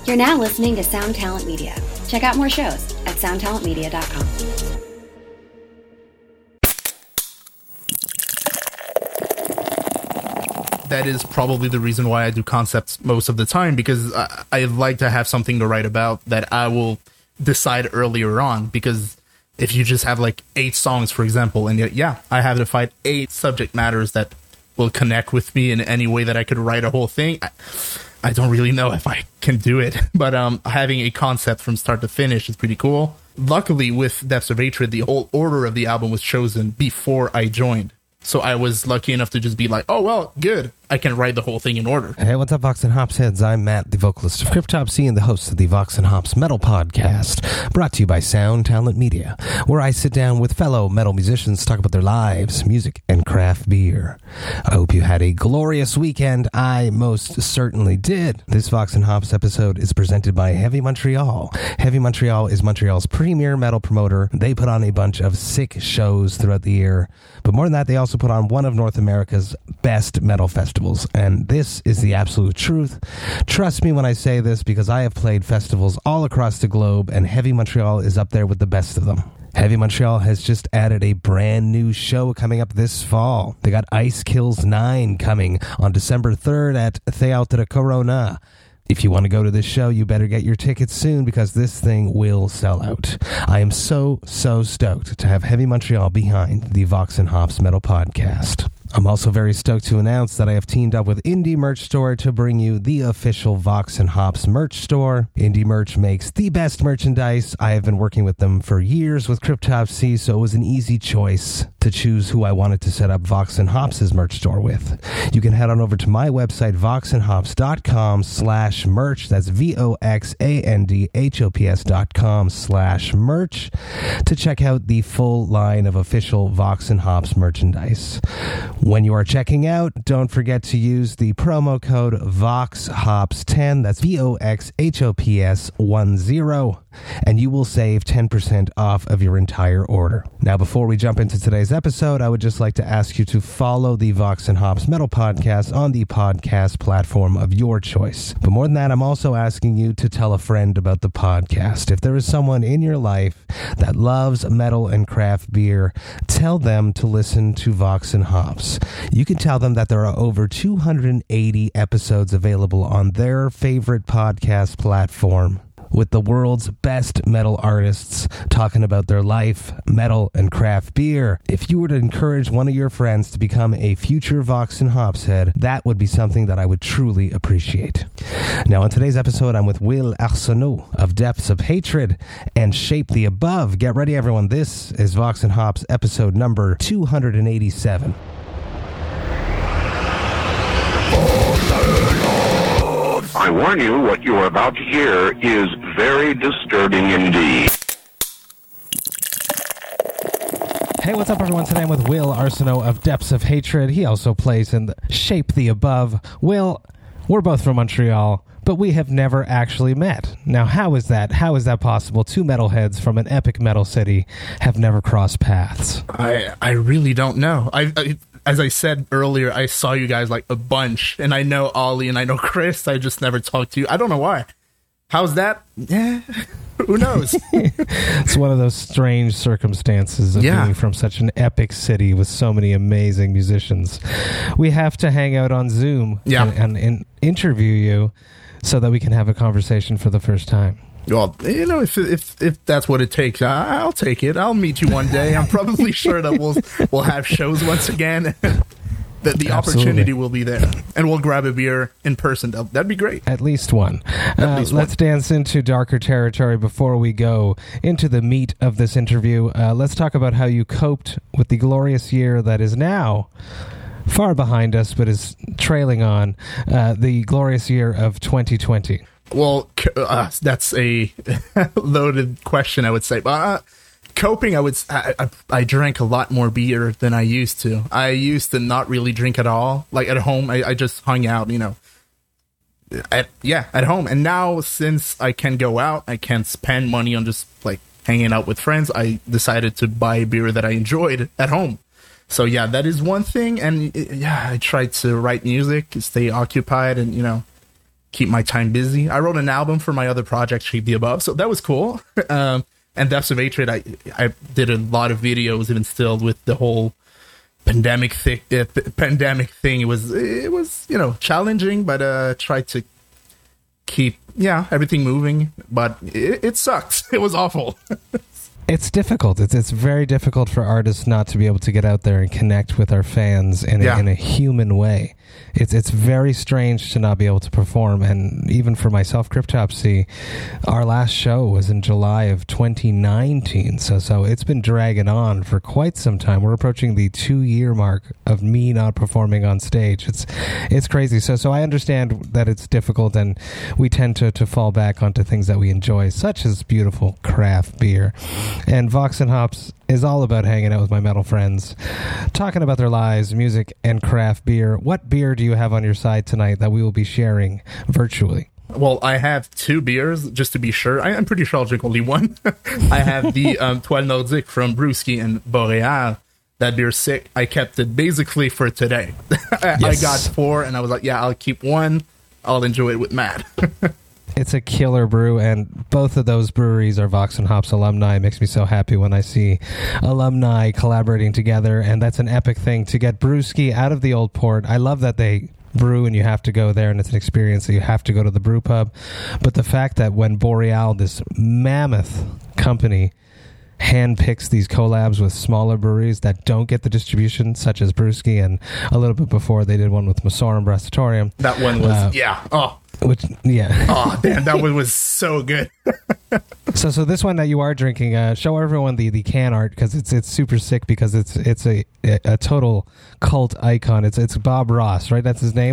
You're now listening to Sound Talent Media. Check out more shows at soundtalentmedia.com. That is probably the reason why I do concepts most of the time, because I like to have something to write about that I will decide earlier on. Because if you just have like 8 songs, for example, and I have to find 8 subject matters that will connect with me in any way that I could write a whole thing, I don't really know if I can do it. But having a concept from start to finish is pretty cool. Luckily, with Depths of Hatred, the whole order of the album was chosen before I joined. So I was lucky enough to just be like, oh, well, good. I can write the whole thing in order. Hey, what's up, Vox and Hops heads? I'm Matt, the vocalist of Cryptopsy and the host of the Vox and Hops Metal Podcast, brought to you by Sound Talent Media, where I sit down with fellow metal musicians to talk about their lives, music, and craft beer. I hope you had a glorious weekend. I most certainly did. This Vox and Hops episode is presented by Heavy Montreal. Heavy Montreal is Montreal's premier metal promoter. They put on a bunch of sick shows throughout the year, but more than that, they also put on one of North America's best metal festivals. And this is the absolute truth. Trust me when I say this, because I have played festivals all across the globe, and Heavy Montreal is up there with the best of them. Heavy Montreal has just added a brand new show coming up this fall. They got Ice Kills 9 coming on December 3rd at Théâtre Corona. If you want to go to this show, you better get your tickets soon, because this thing will sell out. I am so stoked to have Heavy Montreal behind the Vox and Hops Metal Podcast. I'm also very stoked to announce that I have teamed up with Indie Merch Store to bring you the official Vox and Hops merch store. Indie Merch makes the best merchandise. I have been working with them for years with Cryptopsy, so it was an easy choice to choose who I wanted to set up Vox and Hops' merch store with. You can head on over to my website, voxandhops.com/merch. That's VOXANDHOPS.com/merch to check out the full line of official Vox and Hops merchandise. When you are checking out, don't forget to use the promo code VOXHOPS10, that's VOXHOPS10, and you will save 10% off of your entire order. Now, before we jump into today's episode, I would just like to ask you to follow the Vox and Hops Metal Podcast on the podcast platform of your choice. But more than that, I'm also asking you to tell a friend about the podcast. If there is someone in your life that loves metal and craft beer, tell them to listen to Vox and Hops. You can tell them that there are over 280 episodes available on their favorite podcast platform, with the world's best metal artists talking about their life, metal, and craft beer. If you were to encourage one of your friends to become a future Vox and Hops head, that would be something that I would truly appreciate. Now, on today's episode, I'm with Will Arsenault of Depths of Hatred and Shape the Above. Get ready, everyone. This is Vox and Hops episode number 287. I warn you, what you are about to hear is very disturbing indeed. Hey, what's up, everyone? Today I'm with Will Arsenault of Depths of Hatred. He also plays in Shape the Above. Will, we're both from Montreal, but we have never actually met. Now, how is that? How is that possible? Two metalheads from an epic metal city have never crossed paths. I really don't know. As I said earlier, I saw you guys like a bunch, and I know Ollie and I know Chris. I just never talked to you. I don't know why. How's that? Yeah, who knows? It's one of those strange circumstances of being from such an epic city with so many amazing musicians. We have to hang out on Zoom and interview you so that we can have a conversation for the first time. Well, you know, if that's what it takes, I'll take it. I'll meet you one day. I'm probably sure that we'll have shows once again. The opportunity will be there, and we'll grab a beer in person. That'd be great. At least one. Let's dance into darker territory before we go into the meat of this interview. Let's talk about how you coped with the glorious year that is now far behind us, but is trailing on, the glorious year of 2020. Well, that's a loaded question, I would say. But coping, I drank a lot more beer than I used to. I used to not really drink at all. Like at home, I just hung out, you know. At home. And now, since I can go out, I can spend money on just like hanging out with friends, I decided to buy a beer that I enjoyed at home. So yeah, that is one thing. And I tried to write music, stay occupied, and you know, keep my time busy. I wrote an album for my other project, Shape the Above, so that was cool. And Depths of Hatred, I did a lot of videos even still with the whole pandemic thing. It was challenging, but tried to keep everything moving. But it sucked. It was awful. It's difficult. It's very difficult for artists not to be able to get out there and connect with our fans in a human way. It's very strange to not be able to perform. And even for myself, Cryptopsy, our last show was in July of 2019. So it's been dragging on for quite some time. We're approaching the 2-year mark of me not performing on stage. It's crazy. So I understand that it's difficult, and we tend to fall back onto things that we enjoy, such as beautiful craft beer. And Vox and Hops is all about hanging out with my metal friends, talking about their lives, music, and craft beer. What beer do you have on your side tonight that we will be sharing virtually? Well, I have 2 beers, just to be sure. I'm pretty sure I'll drink only one. I have the Toile Nordique from Brewski and Boreal. That beer's sick. I kept it basically for today. Yes. I got 4, and I was like, I'll keep 1. I'll enjoy it with Matt. It's a killer brew, and both of those breweries are Vox and Hops alumni. It makes me so happy when I see alumni collaborating together, and that's an epic thing to get Brewski out of the old port. I love that they brew and you have to go there, and it's an experience that you have to go to the brew pub. But the fact that when Boreal, this mammoth company, handpicks these collabs with smaller breweries that don't get the distribution, such as Brewski, and a little bit before they did one with Masorum Brassatorium. That one was, Oh, damn, that one was so good. So this one that you are drinking, show everyone the can art, because it's super sick, because it's a total cult icon. It's Bob Ross, right? That's his name.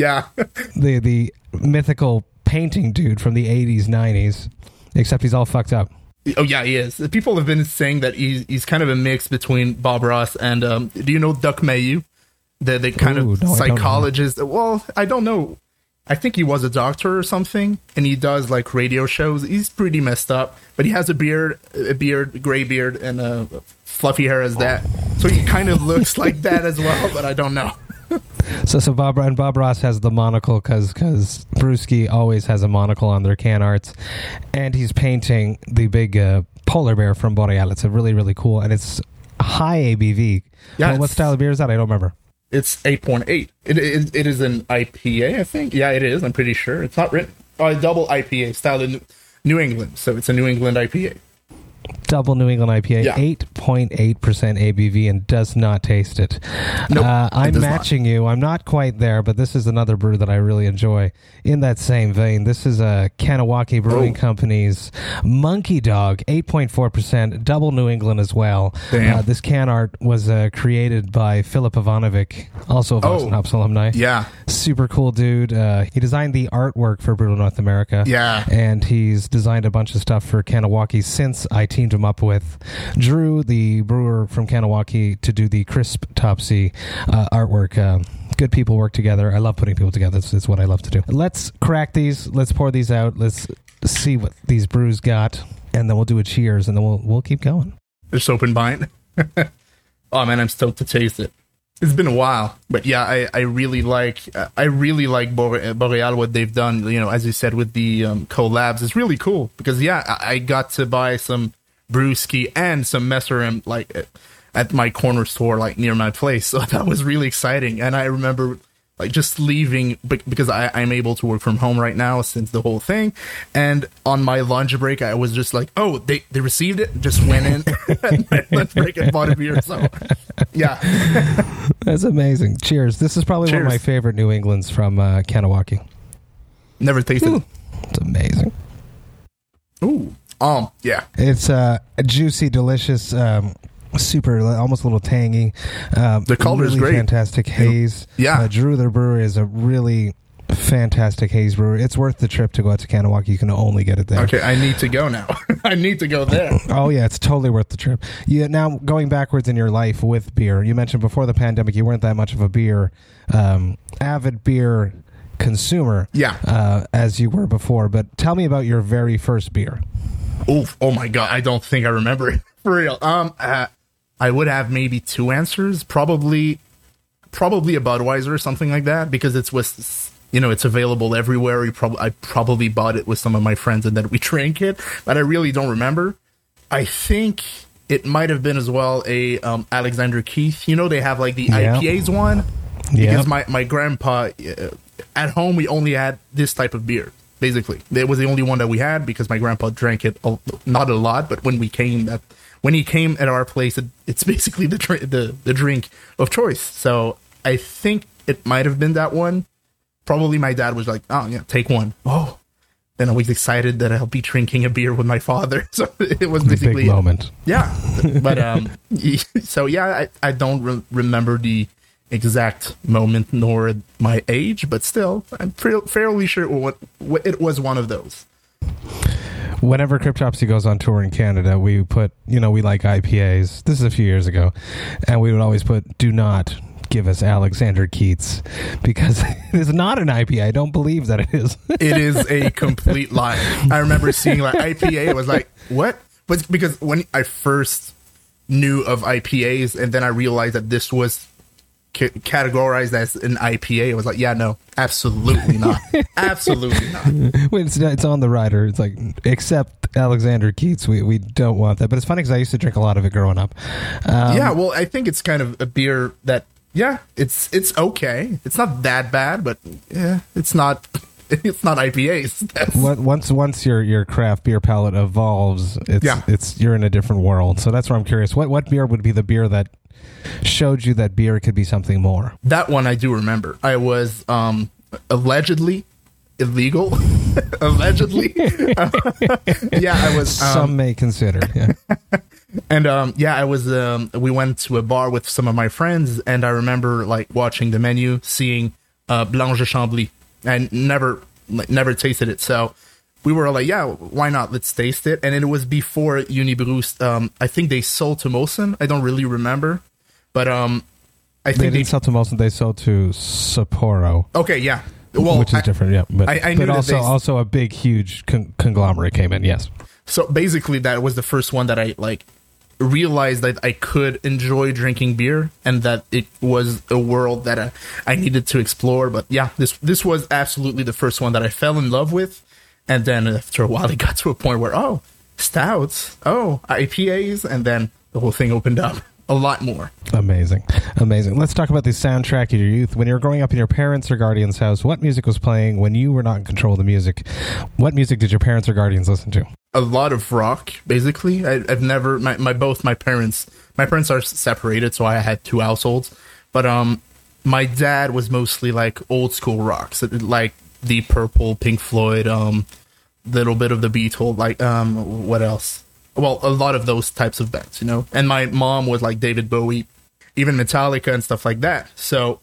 The mythical painting dude from the 80s, 90s, except he's all fucked up. Oh yeah, he is. People have been saying that he's kind of a mix between Bob Ross and do you know Doc Mayeux, the kind of psychologist? Well, I don't know. I think he was a doctor or something, and he does like radio shows. He's pretty messed up, but he has a gray beard, and fluffy hair as that. So he kind of looks like that as well, but I don't know. So Bob Ross has the monocle because Brewski always has a monocle on their can arts, and he's painting the big polar bear from Boreal. It's a really, really cool, and it's high ABV. Yeah, what style of beer is that? I don't remember. It's 8.8. It is an IPA, I think. Yeah, it is. I'm pretty sure. It's not written. Double IPA style in New England. So it's a New England IPA. Double New England IPA, 8.8% ABV, and does not taste it. Nope, I'm matching you. I'm not quite there, but this is another brew that I really enjoy. In that same vein, this is a Kanawaki Brewing Company's Monkey Dog, 8.4%, double New England as well. This can art was created by Philip Ivanovic, also a Vox and Hops alumni. Yeah. Super cool dude. He designed the artwork for Brew North America. Yeah. And he's designed a bunch of stuff for Kanawaki since I teamed him up with Drew, the brewer from Kanawaki, to do the Crisp Topsy artwork. Good people work together. I love putting people together. It's what I love to do. Let's crack these. Let's pour these out. Let's see what these brews got, and then we'll do a cheers, and then we'll keep going. Just open bite. Oh man, I'm stoked to taste it. It's been a while, but yeah, I really like Boreal, what they've done. You know, as you said, with the collabs, it's really cool because I got to buy some Brewski and some Messerim like at my corner store, like near my place. So that was really exciting. And I remember like just leaving because I'm able to work from home right now since the whole thing. And on my lunch break, I was just like, oh, they received it. Just went in at my lunch break and bought a beer. So yeah, that's amazing. Cheers. This is probably one of my favorite New Englands from Kanawaki. Never tasted it. It's amazing. Ooh. Yeah. It's a juicy, delicious, super, almost a little tangy. The color really is great. Fantastic haze. Yeah. Drew, their brewery, is a really fantastic haze brewery. It's worth the trip to go out to Kanawaki. You can only get it there. Okay, I need to go now. I need to go there. Oh, yeah, it's totally worth the trip. Now, going backwards in your life with beer, you mentioned before the pandemic you weren't that much of a beer, avid beer consumer as you were before. But tell me about your very first beer. Oh my god, I don't think I remember it for real. I would have maybe two answers. Probably a Budweiser or something like that, because it was it's available everywhere. I probably bought it with some of my friends and then we drank it, but I really don't remember. I think it might have been as well a Alexander Keith. They have like the IPAs one. Because my grandpa, at home, we only had this type of beer. Basically, it was the only one that we had because my grandpa drank it not a lot, but when he came at our place, it's basically the drink of choice. So I think it might have been that one. Probably my dad was like, "Oh yeah, take one." Oh, then I was excited that I'll be drinking a beer with my father. So it was basically a big moment. Yeah, but so yeah, I don't remember the exact moment nor my age, but still, I'm fairly sure it was one of those. Whenever Cryptopsy goes on tour in Canada, we put, we like IPAs. This is a few years ago, and we would always put, "Do not give us Alexander Keith's," because it is not an IPA. I don't believe that it is. It is a complete lie. I remember seeing like IPA. I was like, what? But because when I first knew of IPAs, and then I realized that this was categorized as an IPA, I was like, yeah, no, absolutely not. Absolutely not. When it's on the rider, it's like, except Alexander Keith's, we don't want that. But it's funny because I used to drink a lot of it growing up. Yeah, well, I think it's kind of a beer that, yeah, it's okay. It's not that bad, but yeah, it's not IPAs. Once your craft beer palate evolves, you're in a different world. So that's where I'm curious. What beer would be the beer that showed you that beer could be something more? That one I do remember. I was allegedly illegal. Allegedly. Yeah, I was. Some may consider. Yeah. And I was. We went to a bar with some of my friends, and I remember like watching the menu, seeing Blanche de Chambly. I never tasted it, so we were like, yeah, why not? Let's taste it. And it was before Unibrust. I think they sold to Molson. I don't really remember, but I think they didn't sell to Molson. They sold to Sapporo. Okay, yeah, well, which is different. Yeah, but I knew but also a big, huge conglomerate came in. Yes. So basically, that was the first one that I like realized that I could enjoy drinking beer and that it was a world that I needed to explore. But yeah, this was absolutely the first one that I fell in love with. And then after a while, it got to a point where, stouts, IPAs, and then the whole thing opened up a lot more. Amazing. Let's talk about the soundtrack of your youth. When you were growing up in your parents' or guardians' house, what music was playing when you were not in control of the music? What music did your parents or guardians listen to? A lot of rock, basically. I've never, both my parents are separated, so I had two households. But my dad was mostly like old school rock, so like Deep Purple, Pink Floyd, little bit of the Beatles, like what else? Well, a lot of those types of bands, And my mom was like David Bowie, even Metallica and stuff like that. So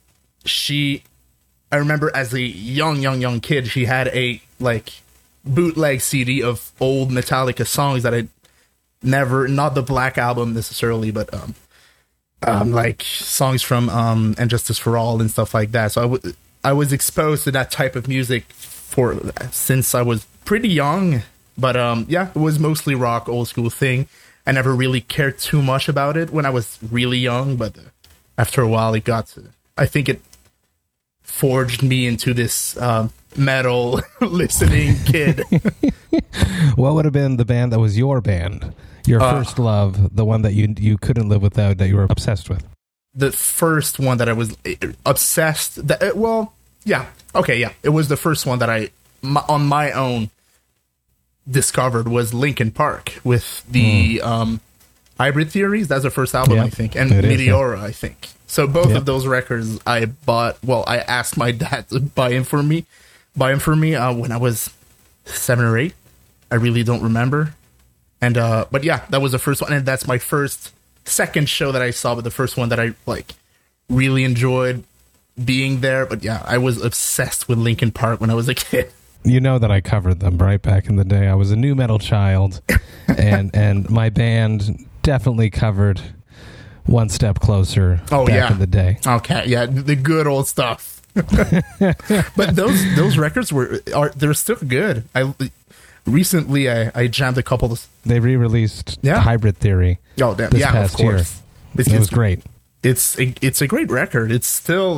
I remember as a young kid, she had a like bootleg CD of old Metallica songs that I never, not the Black Album necessarily, but like songs from And Justice for All and stuff like that. So I was exposed to that type of music since I was pretty young. But it was mostly rock, old school thing. I never really cared too much about it when I was really young, but after a while I think it forged me into this metal listening kid. What would have been the band that was your band? Your first love, the one that you couldn't live without, that you were obsessed with? The first one that I was obsessed... It was the first one that I, on my own, discovered was Linkin Park with the Hybrid Theories. That's the first album, I think, and Meteora, I think. So both of those records I bought. Well, I asked my dad to buy them for me when I was 7 or 8. I really don't remember. And but yeah, that was the first one, and that's my second show that I saw, but the first one that I like really enjoyed being there. But yeah, I was obsessed with Linkin Park when I was a kid. You know that I covered them right back in the day. I was a new metal child, and my band definitely covered One Step Closer back in the day. Okay, yeah, the good old stuff. But those records they're still good. Recently I jammed a couple of... They re-released Hybrid Theory this past year. It was great. It's a great record. It's still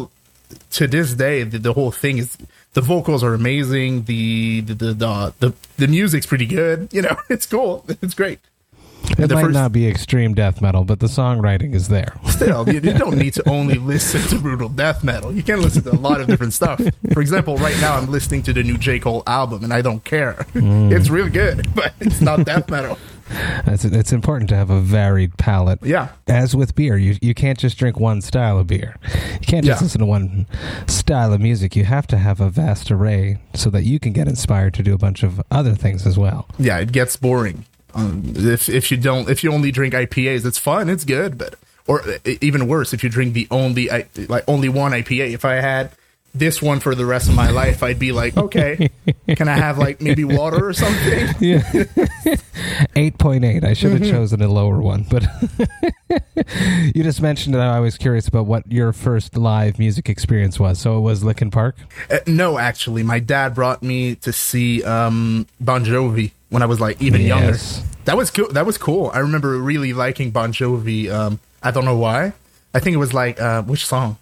to this day, the whole thing is, the vocals are amazing. The music's pretty good. You know, it's cool. It's great. It might not be extreme death metal, but the songwriting is there. Still, you don't need to only listen to brutal death metal. You can listen to a lot of different stuff. For example, right now I'm listening to the new J. Cole album, and I don't care. It's really good, but it's not death metal. It's important to have a varied palate. Yeah. As with beer, you can't just drink one style of beer. You can't just listen to one style of music. You have to have a vast array so that you can get inspired to do a bunch of other things as well. Yeah, it gets boring. If you only drink IPAs, it's fun, it's good, but or even worse, if you drink only one IPA. If I had this one for the rest of my life, I'd be like, okay, can I have like maybe water or something? Yeah. 8.8. I should have chosen a lower one, but you just mentioned that I was curious about what your first live music experience was. So it was Linkin Park? No, actually, my dad brought me to see Bon Jovi when I was like even younger. That was cool. That was cool. I remember really liking Bon Jovi. I don't know why. I think it was like which song?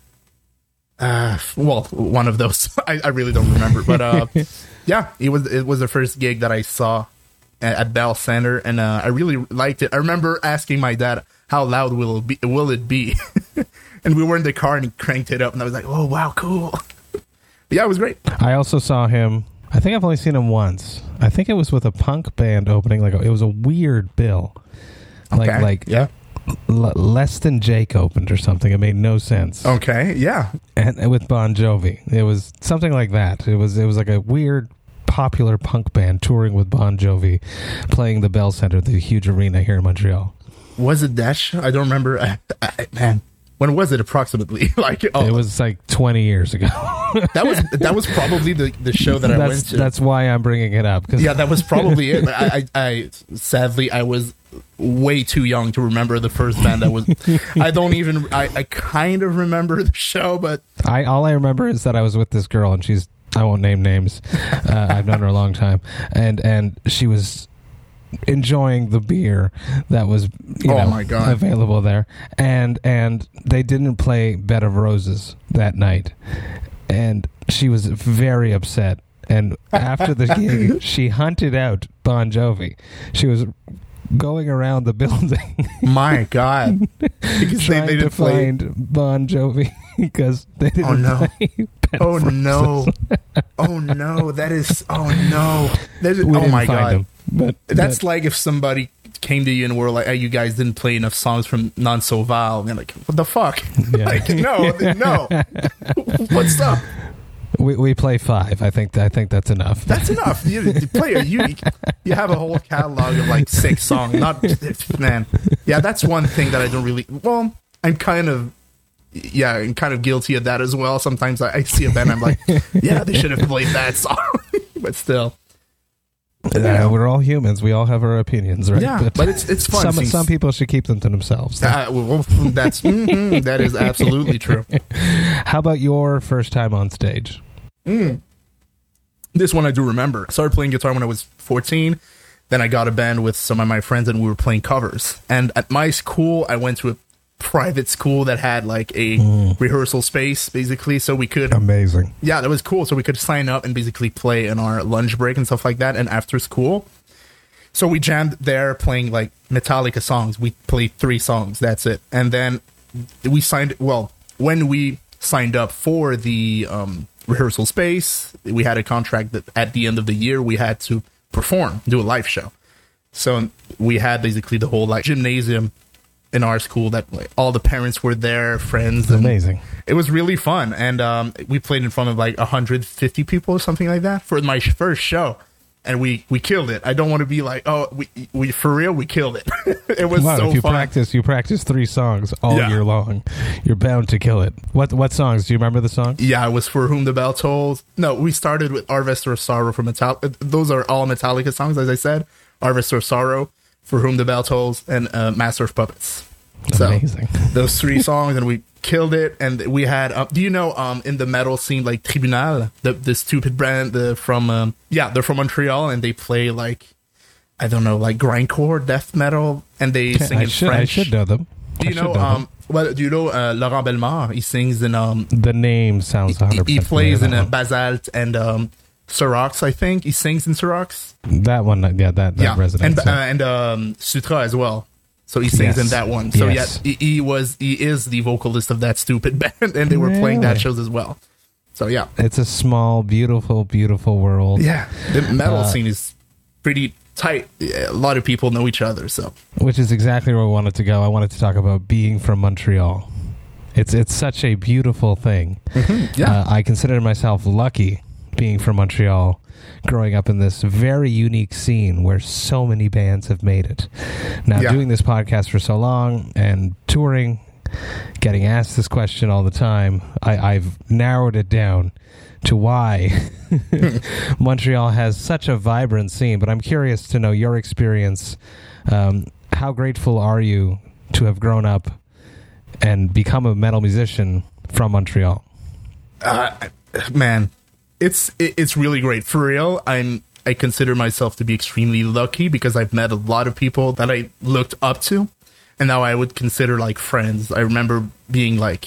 Well, one of those. I really don't remember, but yeah, it was the first gig that I saw at Bell Center, and I really liked it. I remember asking my dad, "How loud will it be?" And we were in the car and he cranked it up, and I was like, "Oh wow, cool!" Yeah, it was great. I also saw him. I think I've only seen him once. I think it was with a punk band opening. It was a weird bill. Yeah. Less Than Jake opened or something. It made no sense. Okay, yeah. And with Bon Jovi, it was something like that. It was like a weird popular punk band touring with Bon Jovi, playing the Bell Center, the huge arena here in Montreal. Was it that show? I don't remember. Man, when was it approximately? It was like 20 years ago. that was probably the show that I went to. That's why I'm bringing it up. Yeah, that was probably it. I sadly I was way too young to remember the first band that was. I kind of remember the show, but all I remember is that I was with this girl, and I won't name names. I've known her a long time, and she was enjoying the beer that was my God, available there, and they didn't play Bed of Roses that night, and she was very upset. And after the gig, she hunted out Bon Jovi. She was going around the building. My God, because trying to find Bon Jovi because they didn't play Bed of Roses. That is oh my God. Him. But that's like if somebody came to you and were like, "Hey, you guys didn't play enough songs from Non So Vile." And you're like, "What the fuck?" Yeah. No. What's up? We play 5. I think that's enough. That's enough. You have a whole catalog of like 6 songs. Man. Yeah, that's one thing that I don't really. Well, I'm kind of guilty of that as well. Sometimes I see a band, I'm like, yeah, they should have played that song, but still. We're all humans. We all have our opinions, right? Yeah, but it's fun. Some people should keep them to themselves. That is absolutely true. How about your first time on stage? This one I do remember. I started playing guitar when I was 14. Then I got a band with some of my friends, and we were playing covers. And at my school, I went to a private school that had like a rehearsal space, basically, so we could. Amazing. Yeah, that was cool. So we could sign up and basically play in our lunch break and stuff like that, and after school. So we jammed there playing like Metallica songs. We played 3 songs. That's it. And then we when we signed up for the rehearsal space, we had a contract that at the end of the year we had to do a live show. So we had basically the whole like gymnasium in our school that like, all the parents were there, friends. Amazing. It was really fun. And we played in front of like 150 people or something like that for my first show. And we killed it. I don't want to be like, oh, we for real, we killed it. It was so if you fun. You practice 3 songs all year long, you're bound to kill it. What songs? Do you remember the song? Yeah, it was For Whom the Bell Tolls. No, we started with Harvester of Sorrow from Metallica. Those are all Metallica songs, as I said. Harvester of Sorrow, For Whom the Bell Tolls, and Master of Puppets. Amazing. So, those 3 songs, and we killed it. And we had, do you know, in the metal scene, like Tribunal, the stupid brand, they're from Montreal, and they play like, I don't know, like grindcore, death metal, and they sing in French. I should know them. Do you know Well, do you know Laurent Bellemare? He sings in The name sounds 100%. he plays in familiar. Basalt and Syrox, I think. He sings in Syrox. That one, that resonates. And Sutra as well. So he sings in that one. So Yes. yeah, he is the vocalist of that stupid band, and they were playing that shows as well. So yeah, it's a small, beautiful, beautiful world. yeah. The metal scene is pretty tight. A lot of people know each other. So Which is exactly where I wanted to go. I wanted to talk about being from Montreal. It's such a beautiful thing. yeah, I consider myself lucky being from Montreal, growing up in this very unique scene where so many bands have made it. Now, doing this podcast for so long and touring, getting asked this question all the time, I've narrowed it down to why Montreal has such a vibrant scene. But I'm curious to know your experience. How grateful are you to have grown up and become a metal musician from Montreal? man, it's really great. For real, I consider myself to be extremely lucky because I've met a lot of people that I looked up to, and now I would consider like friends. I remember being like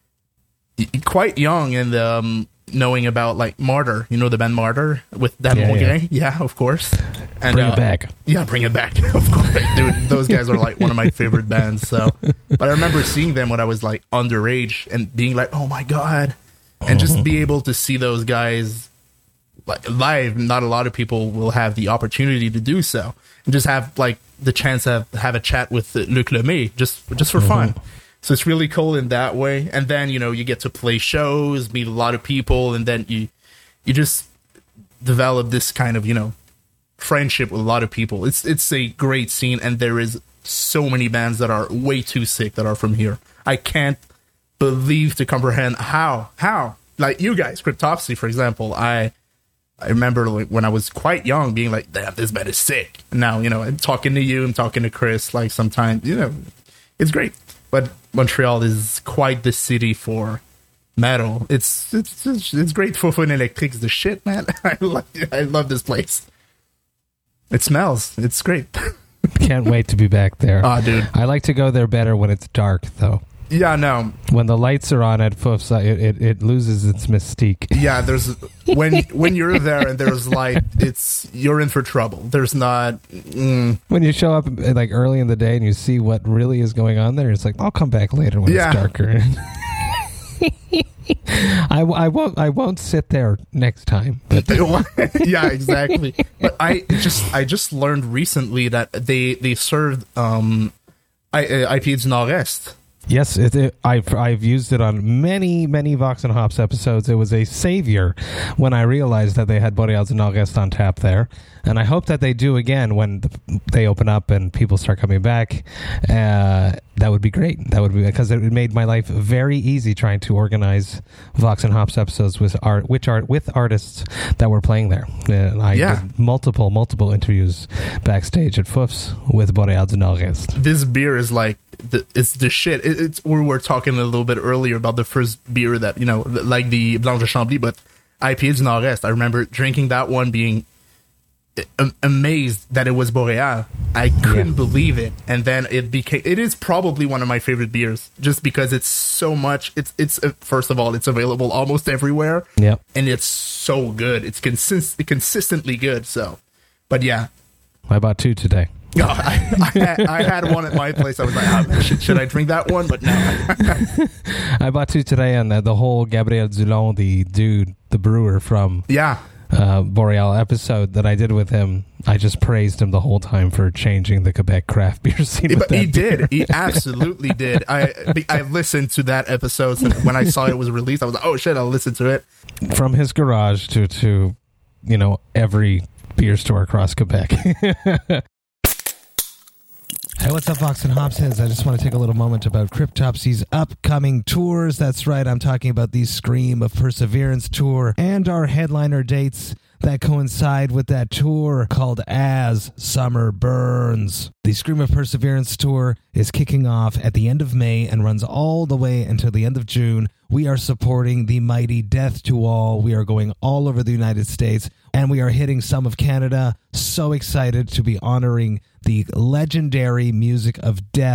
quite young and knowing about like Martyr, you know, the band Martyr with Dan Mongrain. Yeah, of course. And Bring it back. Yeah, bring it back. Of course, dude. Those guys are like one of my favorite bands. So, but I remember seeing them when I was like underage and being like, oh my god, and just be able to see those guys like live. Not a lot of people will have the opportunity to do so, and just have like the chance to have a chat with Luc Lemay just for fun. So it's really cool in that way. And then, you know, you get to play shows, meet a lot of people, and then you just develop this kind of, you know, friendship with a lot of people. It's a great scene, and there is so many bands that are way too sick that are from here. I can't believe to comprehend how like you guys, Cryptopsy, for example. I remember like, when I was quite young being like, damn, this band is sick. And now, you know, I'm talking to you, I'm talking to Chris, like sometimes, you know, it's great. But Montreal is quite the city for metal. It's great. Fofone Electric's the shit, man. I love this place. It smells. It's great. Can't wait to be back there. Ah, dude. I like to go there better when it's dark, though. Yeah, no. When the lights are on at Fouf's, it loses its mystique. Yeah, there's when you're there and there's light, you're in for trouble. There's not. When you show up like early in the day and you see what really is going on there, it's like, I'll come back later when it's darker. I won't sit there next time. But yeah, exactly. But I just learned recently that they served IPA du Nord-Est. Yes, I've used it on many Vox and Hops episodes. It was a savior when I realized that they had Boreal du Nord-Est on tap there. And I hope that they do again when they open up and people start coming back. That would be great. That would be, because it made my life very easy trying to organize Vox and Hops episodes with artists that were playing there. I did multiple interviews backstage at Fouf's with Boreal du Nord-Est. This beer is like it's the shit. We were talking a little bit earlier about the first beer that, you know, like the Blanche de Chambly, but IPA du Nord-Est. I remember drinking that one, being amazed that it was Boreal. I couldn't believe it, and then it is probably one of my favorite beers, just because it's so much. It's first of all, it's available almost everywhere. Yep. And it's so good. It's consistently good. So, but yeah, I bought 2 today. No, I had one at my place. I was like, oh, should I drink that one? But no. I bought 2 today, and the whole Gabriel Dulon, the brewer from Boreal episode that I did with him, I just praised him the whole time for changing the Quebec craft beer scene. But he did. He absolutely did. I listened to that episode when I saw it was released. I was like, oh shit, I'll listen to it. From his garage to you know, every beer store across Quebec. Hey, what's up, Vox and Hops heads? I just want to take a little moment about Cryptopsy's upcoming tours. That's right, I'm talking about the Scream of Perseverance tour and our headliner dates that coincide with that tour called As Summer Burns. The Scream of Perseverance tour is kicking off at the end of May and runs all the way until the end of June. We are supporting the mighty Death to All. We are going all over the United States, and we are hitting some of Canada. So excited to be honoring the legendary music of Death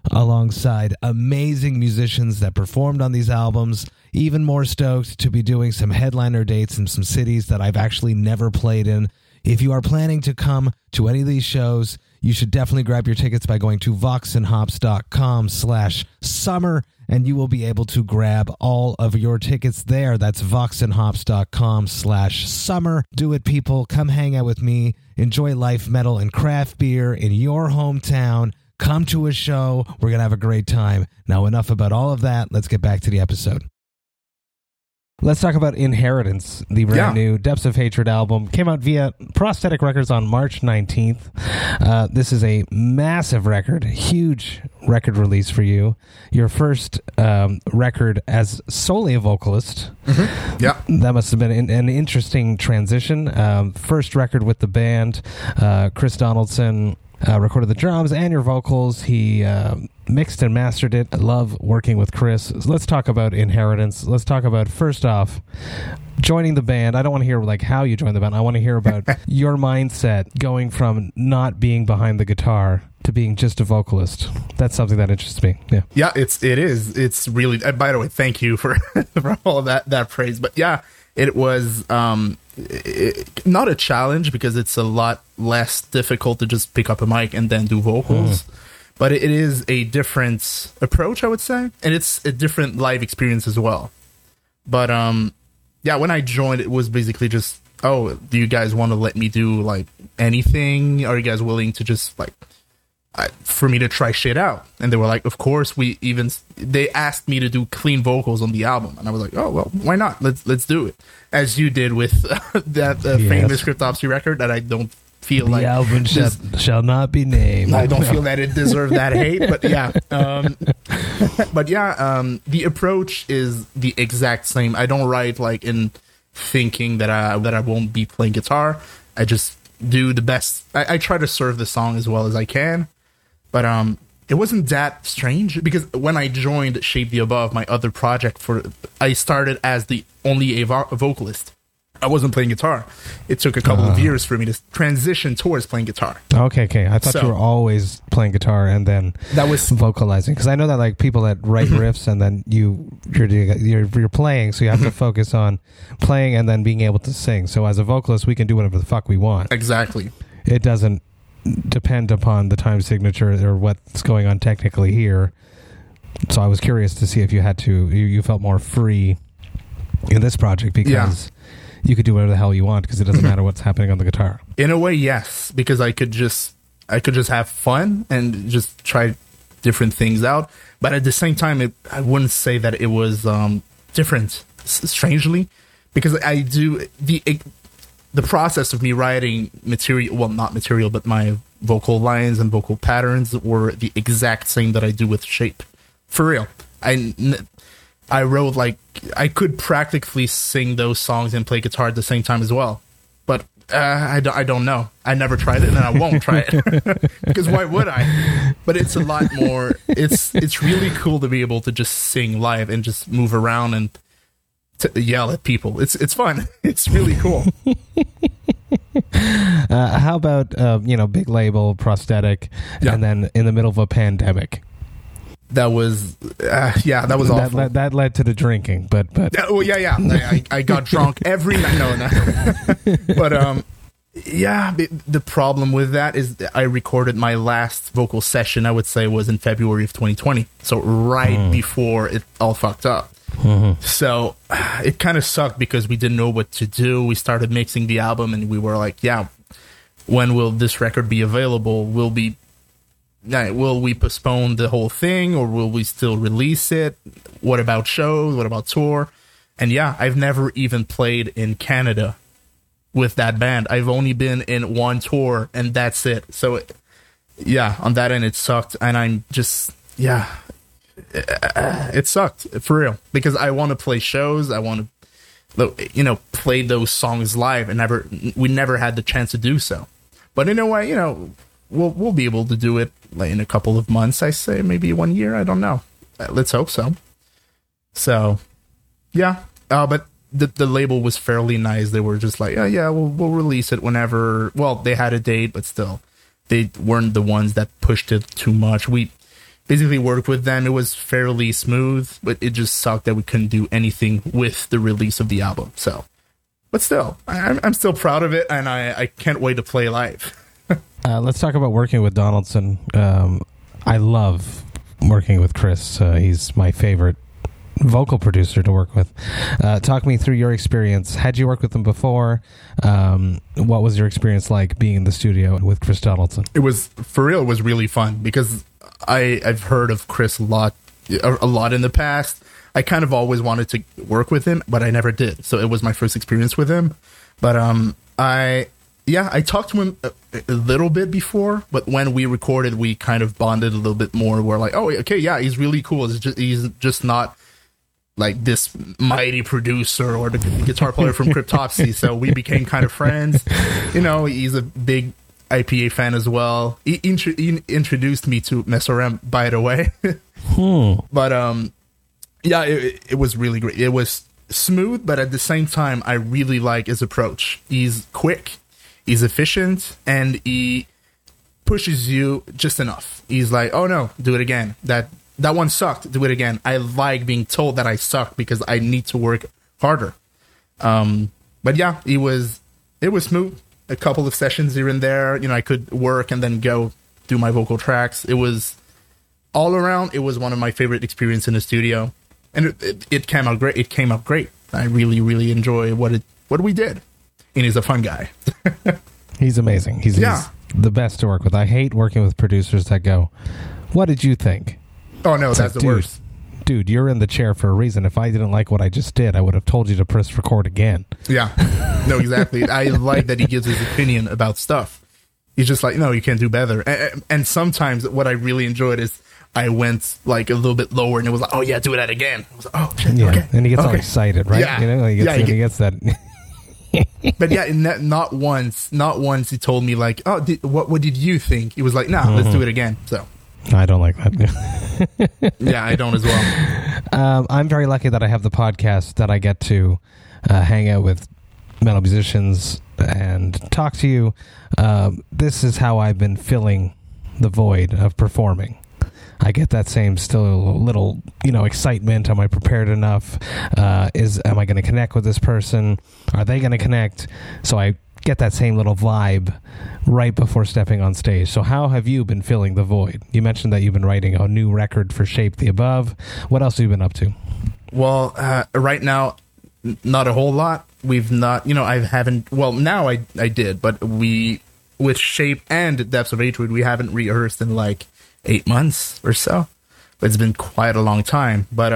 alongside amazing musicians that performed on these albums. Even more stoked to be doing some headliner dates in some cities that I've actually never played in. If you are planning to come to any of these shows, you should definitely grab your tickets by going to voxandhops.com/summer, and you will be able to grab all of your tickets there. That's voxandhops.com/summer. Do it, people. Come hang out with me. Enjoy life, metal, and craft beer in your hometown. Come to a show. We're going to have a great time. Now, enough about all of that. Let's get back to the episode. Let's talk about Inheritance, the brand new Depths of Hatred album. Came out via Prosthetic Records on March 19th. This is a massive record, huge record release for you. Your first record as solely a vocalist. Mm-hmm. Yeah. That must have been an interesting transition. First record with the band. Chris Donaldson recorded the drums and your vocals. He mixed and mastered it. I love working with Chris. So let's talk about Inheritance. Let's talk about, first off, joining the band. I don't want to hear like how you joined the band. I want to hear about your mindset going from not being behind the guitar to being just a vocalist. That's something that interests me. Yeah, it is. It's really, by the way, thank you for all of that praise. But yeah, it was not a challenge because it's a lot less difficult to just pick up a mic and then do vocals. But it is a different approach, I would say. And it's a different live experience as well. But yeah, when I joined, it was basically just, oh, do you guys want to let me do like anything? Are you guys willing to just like, for me to try shit out? And they were like, of course. They asked me to do clean vocals on the album, and I was like, oh well, why not? Let's do it, as you did with that famous Cryptopsy record that I don't feel the like album shall not be named. I don't feel that it deserved that hate, but yeah. The approach is the exact same. I don't write like in thinking that I won't be playing guitar. I just do the best. I try to serve the song as well as I can. But it wasn't that strange because when I joined Shape the Above, my other project, I started as the only a vocalist. I wasn't playing guitar. It took a couple of years for me to transition towards playing guitar. Okay. I thought you were always playing guitar and then that was vocalizing, because I know that like people that write riffs and then you're playing, so you have to focus on playing and then being able to sing. So as a vocalist, we can do whatever the fuck we want. Exactly. It doesn't depend upon the time signature or what's going on technically here. So I was curious to see if you felt more free in this project because you could do whatever the hell you want because it doesn't matter what's happening on the guitar. In a way, yes, because I could just have fun and just try different things out. But at the same time, I wouldn't say that it was different, strangely, because I do the process of me writing material, well, not material, but my vocal lines and vocal patterns were the exact same that I do with Shape. For real. I wrote, like, I could practically sing those songs and play guitar at the same time as well. But I don't know. I never tried it, and I won't try it. Because why would I? But it's a lot more... It's really cool to be able to just sing live and just move around and yell at people. It's fun. It's really cool. How about, big label, prosthetic, and then in the middle of a pandemic? That was awful. That led to the drinking, but I got drunk every night. No. But the problem with that is that I recorded my last vocal session, I would say, was in February of 2020, so right before it all fucked up. So it kind of sucked because we didn't know what to do. We started mixing the album, and we were like, when will this record be available? Will we postpone the whole thing, or will we still release it? What about shows? What about tour? And I've never even played in Canada with that band. I've only been in one tour, and that's it. So, on that end, it sucked. And I'm just, it sucked, for real. Because I want to play shows. I want to, play those songs live, and we never had the chance to do so. But in a way, we'll be able to do it in a couple of months, I say, maybe 1 year. I don't know. Let's hope so. So, but the label was fairly nice. They were just like, we'll release it whenever. Well, they had a date, but still, they weren't the ones that pushed it too much. basically worked with them. It was fairly smooth, but it just sucked that we couldn't do anything with the release of the album. So, but still, I'm still proud of it, and I can't wait to play live. Let's talk about working with Donaldson. I love working with Chris. He's my favorite vocal producer to work with. Talk me through your experience. Had you worked with him before? What was your experience like being in the studio with Chris Donaldson? It was, for real, it was really fun because I've heard of Chris a lot in the past. I kind of always wanted to work with him, but I never did. So it was my first experience with him. But I talked to him a little bit before, but when we recorded, we kind of bonded a little bit more. We're like, oh, okay, yeah, he's really cool. He's just not like this mighty producer or the guitar player from Cryptopsy. So we became kind of friends. You know, he's a big IPA fan as well. He introduced me to Messerem, by the way. But yeah, it was really great. It was smooth, but at the same time, I really like his approach. He's quick, he's efficient, and he pushes you just enough. He's like, oh no, do it again. That one sucked, do it again. I like being told that I suck because I need to work harder. But yeah, it was smooth. A couple of sessions here and there, you know, I could work and then go do my vocal tracks. It was all around. It was one of my favorite experiences in the studio, and it came out great. It came out great. I really, really enjoy what we did, and he's a fun guy. He's amazing. He's the best to work with. I hate working with producers that go, "What did you think?" Oh no, that's the worst. Dude, you're in the chair for a reason. If I didn't like what I just did, I would have told you to press record again. Yeah, no, exactly. I like that he gives his opinion about stuff. He's just like, no, you can do better. And sometimes what I really enjoyed is I went like a little bit lower, and it was like, oh yeah, do that again. I was like, oh shit, yeah, okay. And he gets all excited, right? Yeah, you know, he gets that. But yeah, not once he told me like, oh, what did you think? He was like, nah, let's do it again. So. I don't like that. Yeah, I don't as well. I'm very lucky that I have the podcast that I get to hang out with metal musicians and talk to you. This is how I've been filling the void of performing. I get that same still little, excitement. Am I prepared enough? Am I going to connect with this person? Are they going to connect? So I get that same little vibe right before stepping on stage. So how have you been filling the void? You mentioned that you've been writing a new record for Shape the Above. What else have you been up to? Well, right now, not a whole lot. We've not, I haven't, well, now I did, but with Shape and Depths of Hatred, we haven't rehearsed in like 8 months or so. But it's been quite a long time. But,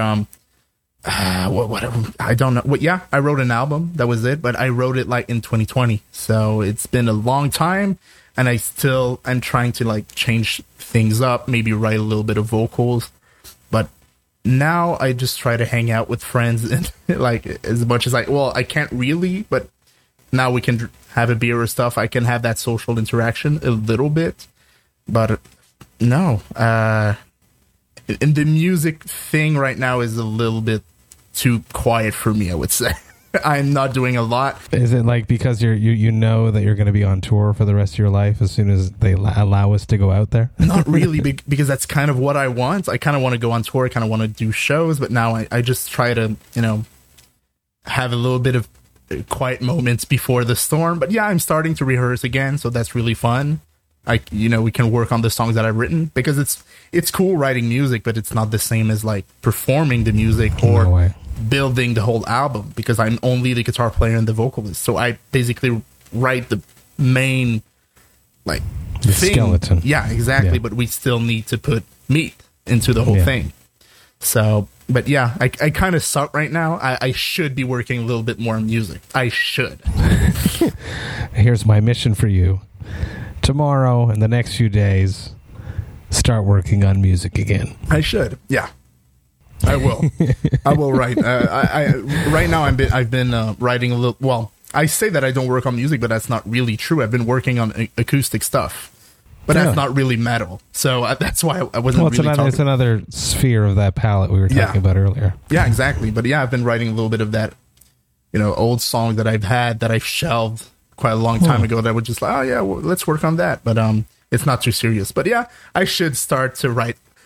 I don't know. Well, yeah, I wrote an album. That was it. But I wrote it like in 2020. So it's been a long time. And I'm trying to like change things up, maybe write a little bit of vocals. But now I just try to hang out with friends and like as much as I can't really, but now we can have a beer or stuff. I can have that social interaction a little bit. But no, and the music thing right now is a little bit too quiet for me, I would say. I'm not doing a lot. Is it like because you know that you're going to be on tour for the rest of your life as soon as they allow us to go out there? Not really, because that's kind of what I want. I kind of want to go on tour. I kind of want to do shows, but now I just try to, have a little bit of quiet moments before the storm. But yeah, I'm starting to rehearse again, so that's really fun. We can work on the songs that I've written because it's cool writing music, but it's not the same as like performing the music or building the whole album because I'm only the guitar player and the vocalist. So I basically write the main the thing. Skeleton. Yeah, exactly. Yeah. But we still need to put meat into the whole thing. So, but yeah, I kind of suck right now. I should be working a little bit more on music. I should. Here's my mission for you. Tomorrow and the next few days, start working on music again. I should. Yeah. I will. I will write. Right now, I've been writing a little. Well, I say that I don't work on music, but that's not really true. I've been working on acoustic stuff, but that's not really metal. So that's why I wasn't. Well, it's another sphere of that palette we were talking about earlier. Yeah, exactly. But yeah, I've been writing a little bit of that. Old song that I've had that I've shelved quite a long time ago. That was just like, oh yeah, well, let's work on that. But it's not too serious. But yeah, I should start to write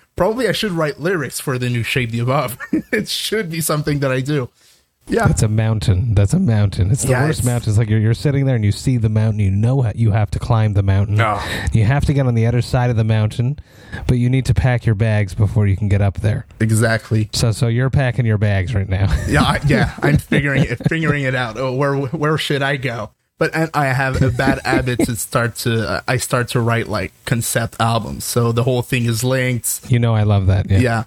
Probably I should write lyrics for the new Shade the Above. It should be something that I do. Yeah. That's a mountain. It's the worst mountain. It's like you're sitting there and you see the mountain. You know you have to climb the mountain. No. You have to get on the other side of the mountain, but you need to pack your bags before you can get up there. Exactly. So you're packing your bags right now. I'm figuring it out. Oh, where should I go? But I have a bad habit to start to write like concept albums. So the whole thing is linked. I love that. Yeah.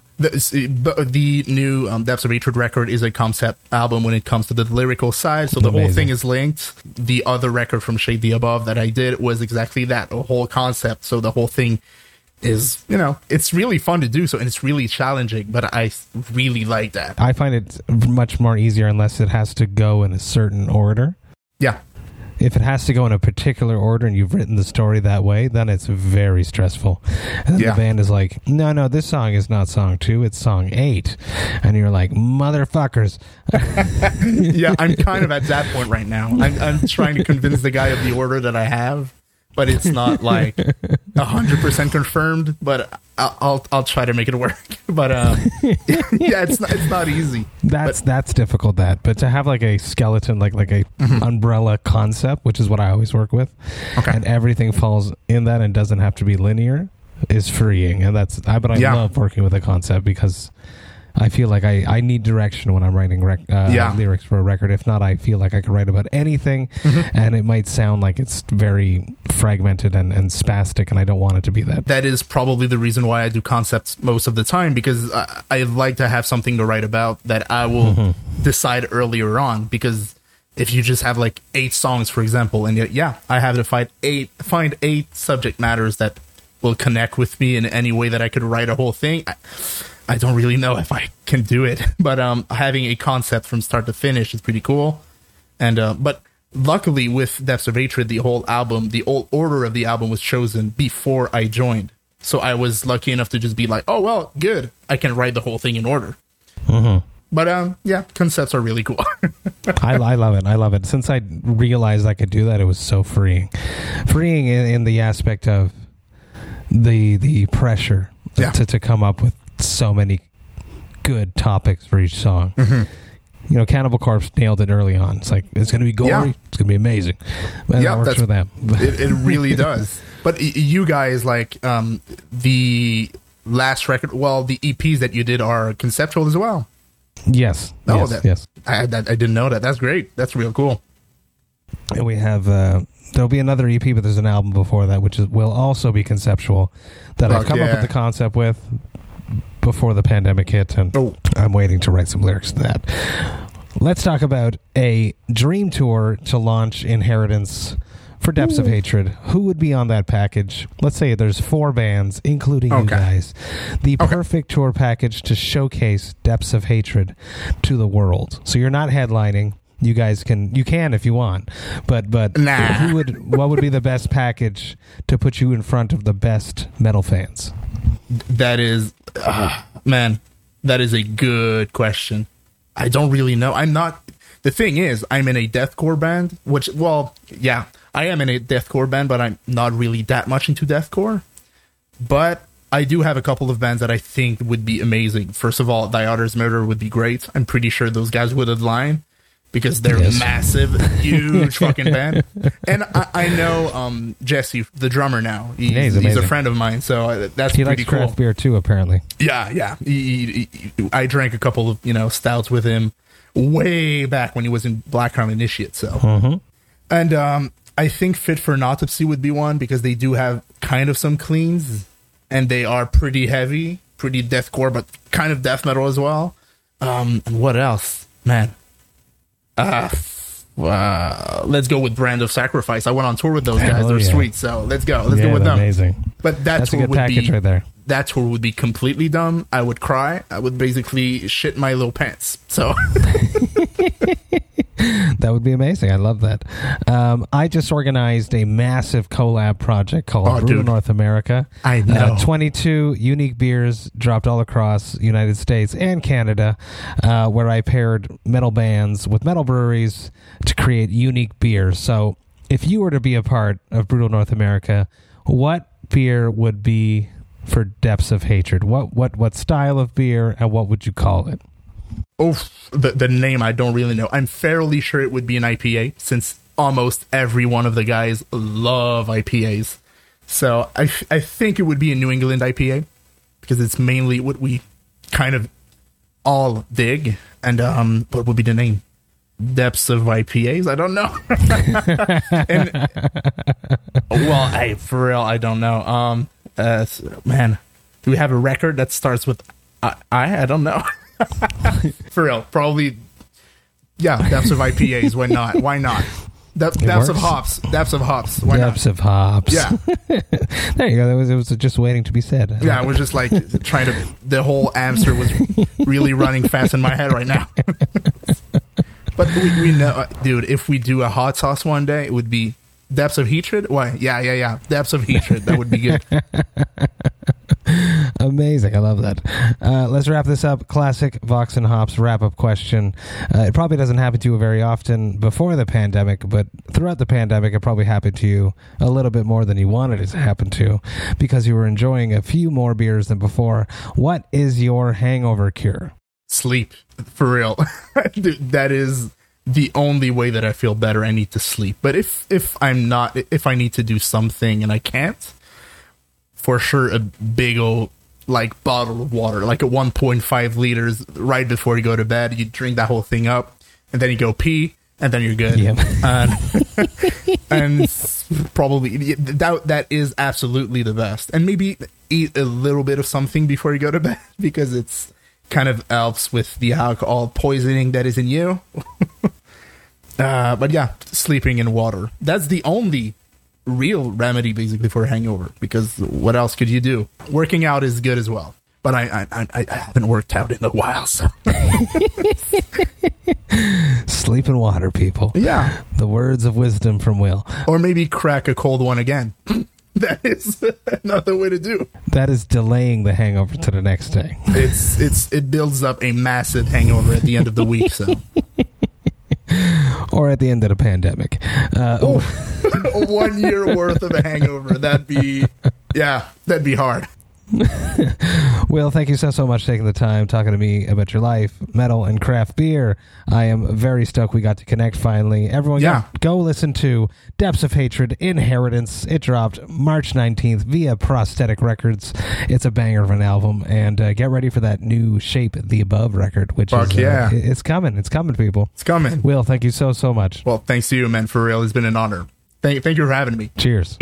The new Depths of Hatred record is a concept album when it comes to the lyrical side. So the whole thing is linked. The other record from Shade the Above that I did was exactly that, a whole concept. So the whole thing is, it's really fun to do so, and it's really challenging, but I really like that. I find it much more easier unless it has to go in a certain order. Yeah. If it has to go in a particular order and you've written the story that way, then it's very stressful. And then the band is like, no, this song is not song 2, it's song 8. And you're like, motherfuckers. Yeah, I'm kind of at that point right now. I'm trying to convince the guy of the order that I have, but it's not like 100% confirmed, but I'll try to make it work. But it's not easy. That's difficult. But to have like a skeleton, like a umbrella concept, which is what I always work with, and everything falls in that and doesn't have to be linear, is freeing. And I love working with a concept because I feel like I need direction when I'm writing lyrics for a record. If not, I feel like I could write about anything, and it might sound like it's very fragmented and spastic, and I don't want it to be that. That is probably the reason why I do concepts most of the time, because I like to have something to write about that I will decide earlier on. Because if you just have like 8 songs, for example, and I have to find eight subject matters that will connect with me in any way that I could write a whole thing, I don't really know if I can do it, but having a concept from start to finish is pretty cool. And but luckily with Depths of Hatred, the whole order of the album was chosen before I joined. So I was lucky enough to just be like, oh, well, good. I can write the whole thing in order. But concepts are really cool. I love it. Since I realized I could do that, it was so freeing. Freeing in the aspect of the pressure to come up with so many good topics for each song. Cannibal Corpse nailed it early on. It's like, it's going to be gory, it's going to be amazing. And that works for them. It really does. But you guys, like, the last record, the EPs that you did are conceptual as well. Yes. Yes. I didn't know that. That's great. That's real cool. And we have there'll be another EP, but there's an album before that which will also be conceptual that I've come up with the concept with before the pandemic hit, and I'm waiting to write some lyrics to that. Let's talk about a dream tour to launch Inheritance for Depths of Hatred. Who would be on that package? Let's say there's 4 bands, including you guys. The perfect tour package to showcase Depths of Hatred to the world. So you're not headlining. You guys can if you want, but nah. What would be the best package to put you in front of the best metal fans? That is, man, that is a good question. I don't really know. The thing is, I'm in a deathcore band, I am in a deathcore band, but I'm not really that much into deathcore. But I do have a couple of bands that I think would be amazing. First of all, Diodar's Murder would be great. I'm pretty sure those guys would headline, because they're massive, huge fucking band. And I know Jesse, the drummer now. He's a friend of mine, so that's pretty cool. He likes craft beer too, apparently. Yeah. I drank a couple of stouts with him way back when he was in Black Crown Initiate. So, and I think Fit for an Autopsy would be one, because they do have kind of some cleans, and they are pretty heavy, pretty deathcore, but kind of death metal as well. And what else, man? Let's go with Brand of Sacrifice. I went on tour with those guys. They're sweet, so let's go. Let's go with them. Amazing. But that's a good package right there. That tour would be completely dumb. I would cry. I would basically shit my little pants. So that would be amazing. I love that. I just organized a massive collab project called Brutal North America. I know. 22 unique beers dropped all across United States and Canada, where I paired metal bands with metal breweries to create unique beers. So if you were to be a part of Brutal North America, what beer would be for Depths of Hatred? What style of beer, and what would you call it? Oh, the name I don't really know. I'm fairly sure it would be an IPA, since almost every one of the guys love IPAs. So I think it would be a New England IPA, because it's mainly what we kind of all dig. And what would be the name? Depths of IPAs? I don't know. For real, I don't know. Man, do we have a record that starts with I don't know. For real, probably. Yeah, Depths of IPAs. Why not? Why not? Depths of hops. Depths of hops. Why Depths not? of hops. Yeah. There you go. It was just waiting to be said. Yeah, I was just like trying to. The whole answer was really running fast in my head right now. But we know, dude, if we do a hot sauce one day, it would be Depths of Hatred. Why? Yeah. Depths of Hatred. That would be good. Amazing. I love that. Let's wrap this up. Classic Vox and Hops wrap-up question. It probably doesn't happen to you very often before the pandemic, but throughout the pandemic, it probably happened to you a little bit more than you wanted it to happen to, because you were enjoying a few more beers than before. What is your hangover cure? Sleep. For real. Dude, that is the only way that I feel better. I need to sleep. But if I need to do something and I can't, for sure a big old bottle of water, like a 1.5 liters right before you go to bed. You drink that whole thing up, and then you go pee, and then you're good. Yep. And probably that is absolutely the best. And maybe eat a little bit of something before you go to bed, because it's kind of helps with the alcohol poisoning that is in you. But yeah, sleeping in water. That's the only real remedy basically for a hangover, because what else could you do? Working out is good as well, but I haven't worked out in a while, so sleep in water, people. Yeah, the words of wisdom from Will. Or maybe crack a cold one again. That is another way to do. That is delaying the hangover to the next day. It builds up a massive hangover at the end of the week, so or at the end of the pandemic. 1 year worth of a hangover. That'd be hard. Will, thank you so much for taking the time talking to me about your life, metal, and craft beer. I am very stoked we got to connect finally. Everyone, go listen to Depths of Hatred, Inheritance. It dropped March 19th via Prosthetic Records. It's a banger of an album, and get ready for that new Shape the Above record, which it's coming. It's coming, people. It's coming. Will, thank you so much. Well, thanks to you, man, for real. It's been an honor. Thank you for having me. Cheers.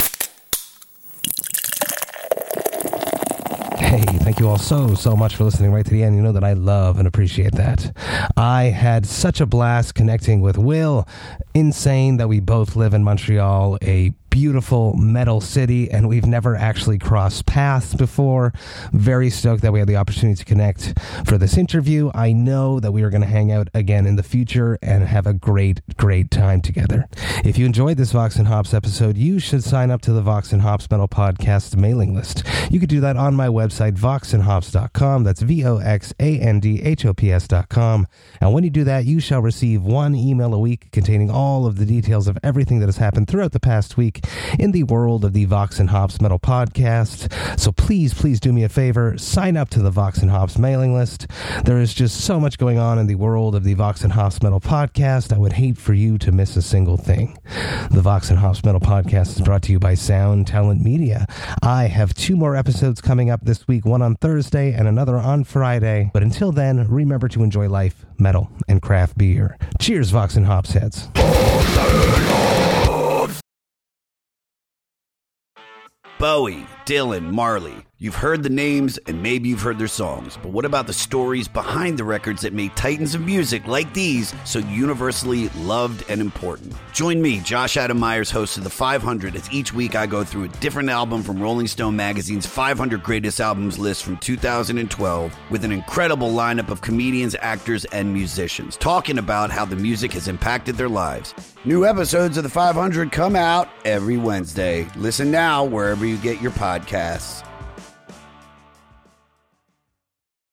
Hey, thank you all so much for listening right to the end. You know that I love and appreciate that. I had such a blast connecting with Will. Insane that we both live in Montreal, a beautiful metal city, and we've never actually crossed paths before. Very stoked that we had the opportunity to connect for this interview. I know that we are going to hang out again in the future and have a great time together. If you enjoyed this Vox and Hops episode, you should sign up to the Vox and Hops Metal Podcast mailing list. You could do that on my website, voxandhops.com. That's VOXANDHOPS.com. And when you do that, you shall receive one email a week containing all of the details of everything that has happened throughout the past week in the world of the Vox and Hops Metal Podcast. So please do me a favor, sign up to the Vox and Hops mailing list. There is just so much going on in the world of the Vox and Hops Metal Podcast. I would hate for you to miss a single thing. The Vox and Hops Metal Podcast is brought to you by Sound Talent Media. I have 2 more episodes coming up this week, one on Thursday and another on Friday. But until then, remember to enjoy life, metal, and craft beer. Cheers, Vox and Hops heads. Bowie, Dylan, Marley. You've heard the names and maybe you've heard their songs, but what about the stories behind the records that made titans of music like these so universally loved and important? Join me, Josh Adam Myers, host of The 500, as each week I go through a different album from Rolling Stone magazine's 500 Greatest Albums list from 2012 with an incredible lineup of comedians, actors, and musicians, talking about how the music has impacted their lives. New episodes of The 500 come out every Wednesday. Listen now wherever you get your podcasts.